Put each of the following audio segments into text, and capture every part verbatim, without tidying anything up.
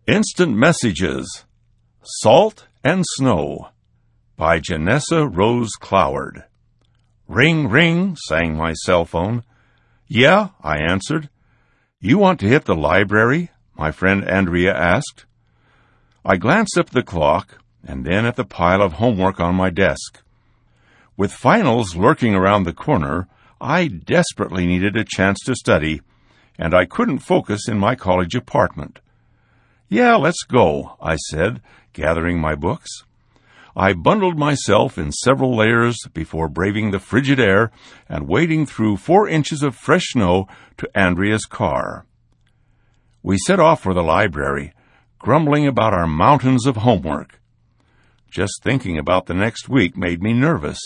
Instant Messages, Salt and Snow, by Janessa Rose Cloward. Ring, ring, sang my cell phone. Yeah, I answered. You want to hit the library? My friend Andrea asked. I glanced up at the clock and then at the pile of homework on my desk. With finals lurking around the corner, I desperately needed a chance to study, and I couldn't focus in my college apartment. Yeah, let's go, I said, gathering my books. I bundled myself in several layers before braving the frigid air and wading through four inches of fresh snow to Andrea's car. We set off for the library, grumbling about our mountains of homework. Just thinking about the next week made me nervous.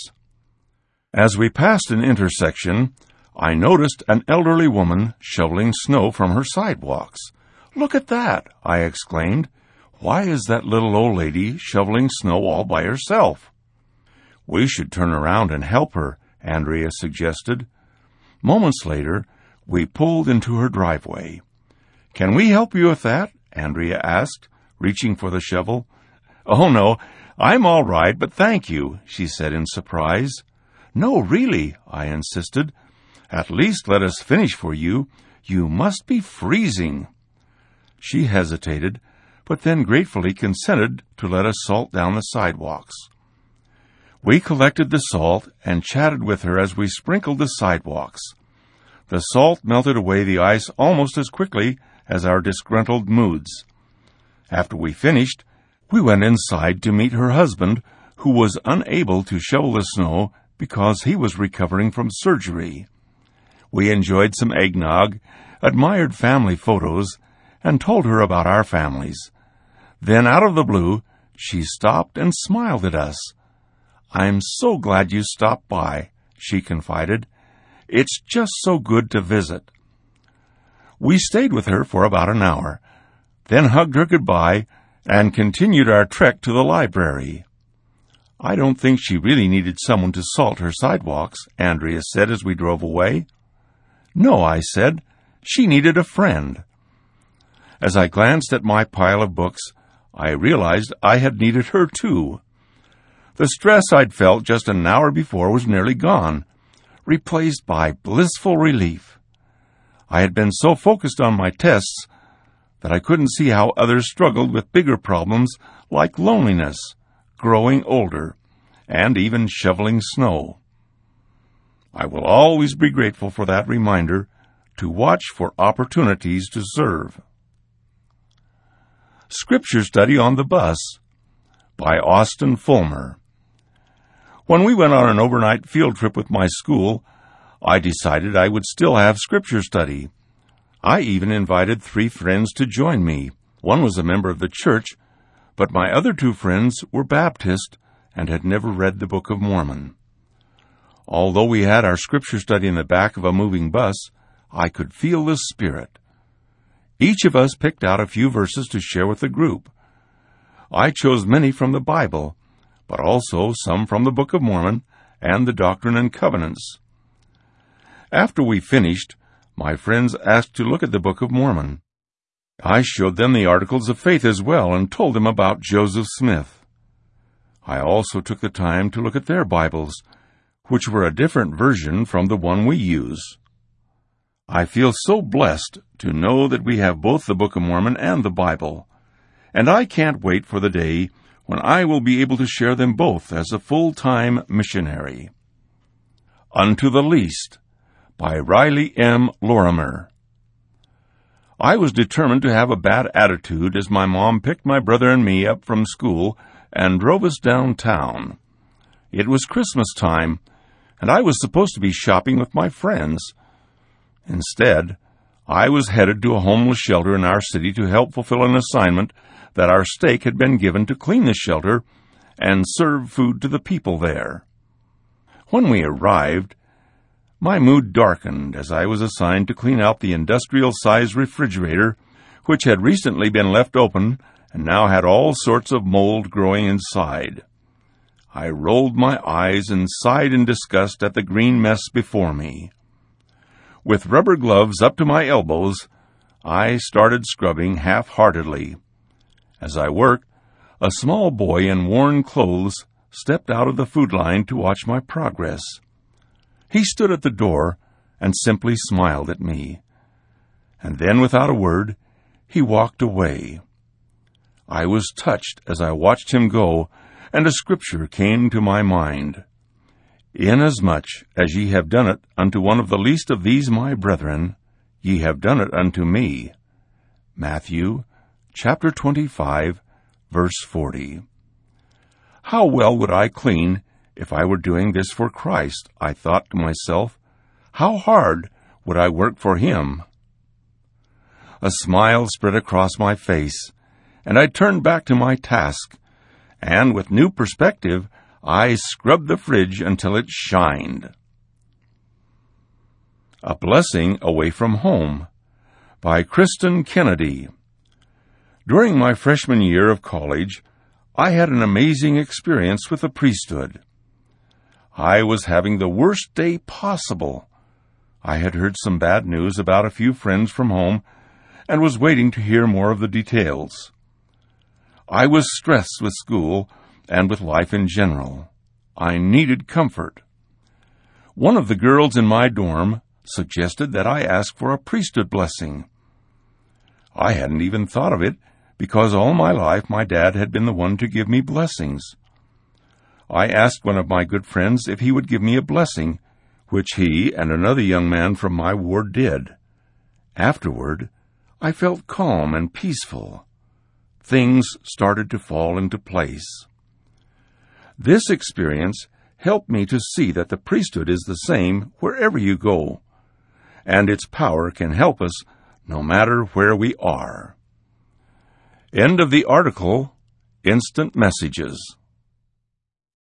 As we passed an intersection, I noticed an elderly woman shoveling snow from her sidewalks. Look at that, I exclaimed. Why is that little old lady shoveling snow all by herself? We should turn around and help her, Andrea suggested. Moments later, we pulled into her driveway. Can we help you with that? Andrea asked, reaching for the shovel. Oh, no, I'm all right, but thank you, she said in surprise. No, really, I insisted. At least let us finish for you. You must be freezing. She hesitated, but then gratefully consented to let us salt down the sidewalks. We collected the salt and chatted with her as we sprinkled the sidewalks. The salt melted away the ice almost as quickly as our disgruntled moods. After we finished, we went inside to meet her husband, who was unable to shovel the snow because he was recovering from surgery. We enjoyed some eggnog, admired family photos, and told her about our families. Then, out of the blue, she stopped and smiled at us. I'm so glad you stopped by, she confided. It's just so good to visit. We stayed with her for about an hour, then hugged her goodbye and continued our trek to the library. I don't think she really needed someone to salt her sidewalks, Andrea said as we drove away. No, I said. She needed a friend. As I glanced at my pile of books, I realized I had needed her too. The stress I'd felt just an hour before was nearly gone, replaced by blissful relief. I had been so focused on my tests that I couldn't see how others struggled with bigger problems like loneliness, growing older, and even shoveling snow. I will always be grateful for that reminder to watch for opportunities to serve. Scripture Study on the Bus, by Austin Fulmer. When we went on an overnight field trip with my school, I decided I would still have Scripture Study. I even invited three friends to join me. One was a member of the church, but my other two friends were Baptist and had never read the Book of Mormon. Although we had our Scripture Study in the back of a moving bus, I could feel the Spirit. Each of us picked out a few verses to share with the group. I chose many from the Bible, but also some from the Book of Mormon and the Doctrine and Covenants. After we finished, my friends asked to look at the Book of Mormon. I showed them the Articles of Faith as well and told them about Joseph Smith. I also took the time to look at their Bibles, which were a different version from the one we use. I feel so blessed to know that we have both the Book of Mormon and the Bible, and I can't wait for the day when I will be able to share them both as a full-time missionary. Unto the Least, by Riley M. Lorimer. I was determined to have a bad attitude as my mom picked my brother and me up from school and drove us downtown. It was Christmas time, and I was supposed to be shopping with my friends. Instead, I was headed to a homeless shelter in our city to help fulfill an assignment that our stake had been given to clean the shelter and serve food to the people there. When we arrived, my mood darkened as I was assigned to clean out the industrial-sized refrigerator, which had recently been left open and now had all sorts of mold growing inside. I rolled my eyes and sighed in disgust at the green mess before me. With rubber gloves up to my elbows, I started scrubbing half-heartedly. As I worked, a small boy in worn clothes stepped out of the food line to watch my progress. He stood at the door and simply smiled at me. And then, without a word, he walked away. I was touched as I watched him go, and a scripture came to my mind. Inasmuch as ye have done it unto one of the least of these my brethren, ye have done it unto me. Matthew chapter twenty-five, verse forty. How well would I clean if I were doing this for Christ, I thought to myself. How hard would I work for him? A smile spread across my face, and I turned back to my task, and with new perspective, I scrubbed the fridge until it shined. A Blessing Away from Home by Kristen Kennedy. During my freshman year of college, I had an amazing experience with the priesthood. I was having the worst day possible. I had heard some bad news about a few friends from home and was waiting to hear more of the details. I was stressed with school and with life in general. I needed comfort. One of the girls in my dorm suggested that I ask for a priesthood blessing. I hadn't even thought of it because all my life my dad had been the one to give me blessings. I asked one of my good friends if he would give me a blessing, which he and another young man from my ward did. Afterward, I felt calm and peaceful. Things started to fall into place. This experience helped me to see that the priesthood is the same wherever you go, and its power can help us no matter where we are. End of the article, Instant Messages.